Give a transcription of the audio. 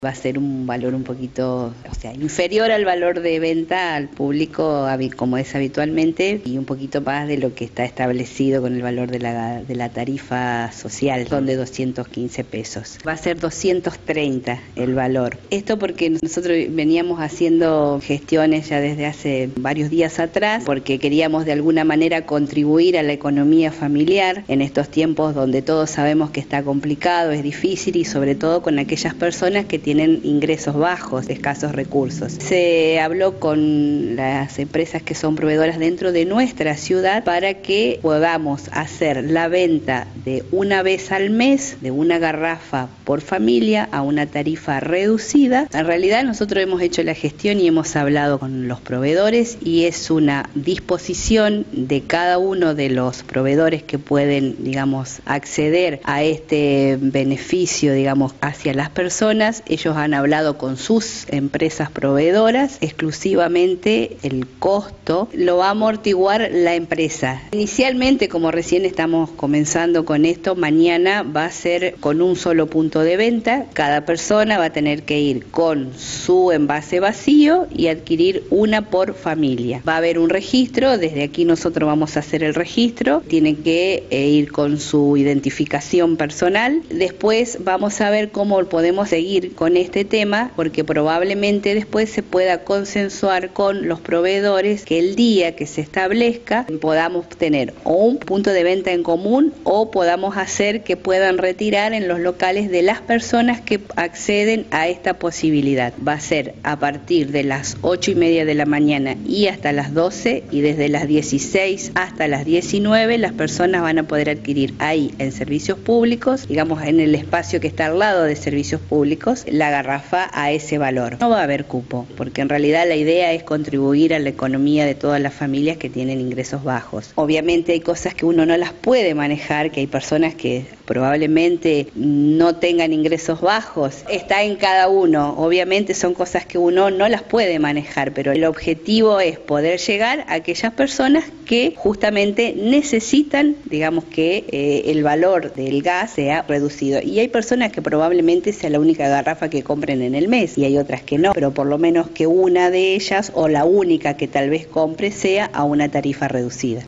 Va a ser un valor un poquito, inferior al valor de venta al público como es habitualmente y un poquito más de lo que está establecido con el valor de la tarifa social, son de 215 pesos. Va a ser 230 el valor. Esto porque nosotros veníamos haciendo gestiones ya desde hace varios días atrás porque queríamos de alguna manera contribuir a la economía familiar en estos tiempos donde todos sabemos que está complicado, es difícil y sobre todo con aquellas personas que tienen ingresos bajos, escasos recursos. Se habló con las empresas que son proveedoras dentro de nuestra ciudad para que podamos hacer la venta de una vez al mes de una garrafa por familia a una tarifa reducida. En realidad nosotros hemos hecho la gestión y hemos hablado con los proveedores y es una disposición de cada uno de los proveedores que pueden, acceder a este beneficio, hacia las personas. Ellos han hablado con sus empresas proveedoras, exclusivamente el costo lo va a amortiguar la empresa. Inicialmente, como recién estamos comenzando con esto, mañana va a ser con un solo punto de venta. Cada persona va a tener que ir con su envase vacío y adquirir una por familia. Va a haber un registro, desde aquí nosotros vamos a hacer el registro, tienen que ir con su identificación personal. Después vamos a ver cómo podemos seguir con este tema, porque probablemente después se pueda consensuar con los proveedores que el día que se establezca podamos tener o un punto de venta en común o podamos hacer que puedan retirar en los locales de las personas que acceden a esta posibilidad. Va a ser a partir de las 8:30 de la mañana y hasta las 12 y desde las 16 hasta las 19 las personas van a poder adquirir ahí en servicios públicos, en el espacio que está al lado de servicios públicos, la garrafa a ese valor. No va a haber cupo, porque en realidad la idea es contribuir a la economía de todas las familias que tienen ingresos bajos. Obviamente hay cosas que uno no las puede manejar, que hay personas que probablemente no tengan ingresos bajos. Está en cada uno. Obviamente son cosas que uno no las puede manejar, pero el objetivo es poder llegar a aquellas personas que justamente necesitan, que el valor del gas sea reducido. Y hay personas que probablemente sea la única garrafa que compren en el mes y hay otras que no, pero por lo menos que una de ellas o la única que tal vez compre sea a una tarifa reducida.